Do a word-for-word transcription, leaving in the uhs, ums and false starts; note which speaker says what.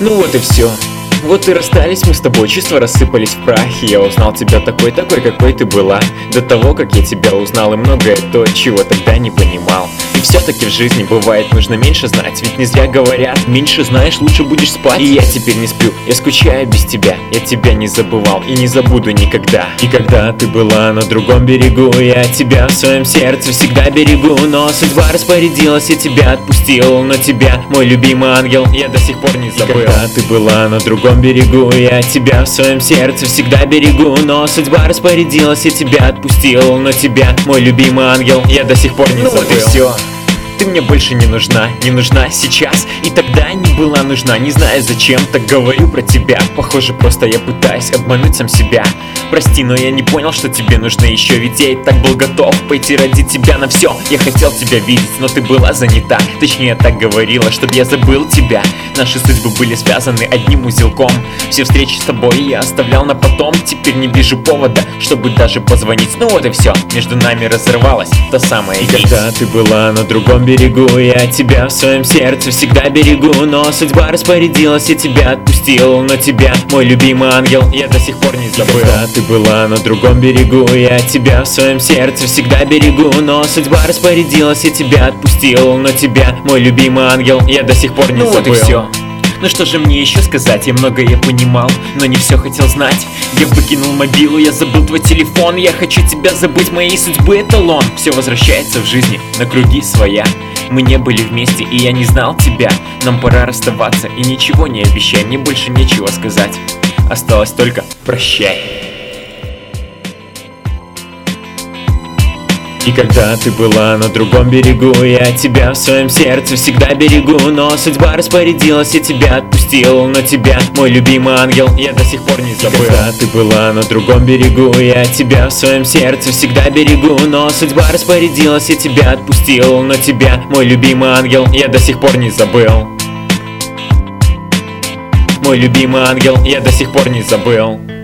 Speaker 1: Ну вот и все. Вот и расстались мы с тобой, чувства рассыпались в прах. И я узнал тебя такой, такой, какой ты была. До того, как я тебя узнал, и многое то, чего тогда не понимал. И все-таки в жизни бывает нужно меньше знать. Ведь не зря говорят, меньше знаешь, лучше будешь спать. И я теперь не сплю, я скучаю без тебя. Я тебя не забывал и не забуду никогда. И когда ты была на другом берегу, я тебя в своем сердце всегда берегу. Но судьба распорядилась, я тебя отпустил. Но тебя, мой любимый ангел, я до сих пор не забыл. И когда ты была на другом берегу, я тебя в своем сердце всегда берегу. Но судьба распорядилась, я тебя отпустил. Но тебя, мой любимый ангел, я до сих пор не забыл. Вот и все. Ты мне больше не нужна, не нужна сейчас. И тогда не была нужна, не знаю зачем так говорю про тебя. Похоже, просто я пытаюсь обмануть сам себя. Прости, но я не понял, что тебе нужно еще. Ведь я и так был готов пойти ради тебя на все. Я хотел тебя видеть, но ты была занята. Точнее, так говорила, чтоб я забыл тебя. Наши судьбы были связаны одним узелком. Все встречи с тобой я оставлял на потом. Теперь не вижу повода, чтобы даже позвонить. Ну вот и все, между нами разорвалась та самая нить. И когда ты была на другом берегу, я тебя в своем сердце всегда берегу. Но судьба распорядилась, я тебя отпустил. Но тебя, мой любимый ангел, я до сих пор не забыл. И когда ты была на другом берегу, я тебя в своем сердце всегда берегу. Но судьба распорядилась, я тебя отпустил. Но тебя, мой любимый ангел, я до сих пор не ну забыл. Вот и все. Ну что же мне еще сказать, я многое понимал, но не все хотел знать. Я выкинул мобилу, я забыл твой телефон. Я хочу тебя забыть, моей судьбы эталон. Все возвращается в жизни на круги своя. Мы не были вместе, и я не знал тебя. Нам пора расставаться, и ничего не обещай. Мне больше нечего сказать, осталось только прощай. И когда ты была на другом берегу, я тебя в своем сердце всегда берегу. Но судьба распорядилась, я тебя отпустил. Но тебя, мой любимый ангел, я до сих пор не забыл. И когда ты была на другом берегу, я тебя в своем сердце всегда берегу. Но судьба распорядилась, я тебя отпустил. Но тебя, мой любимый ангел, я до сих пор не забыл. Мой любимый ангел, я до сих пор не забыл.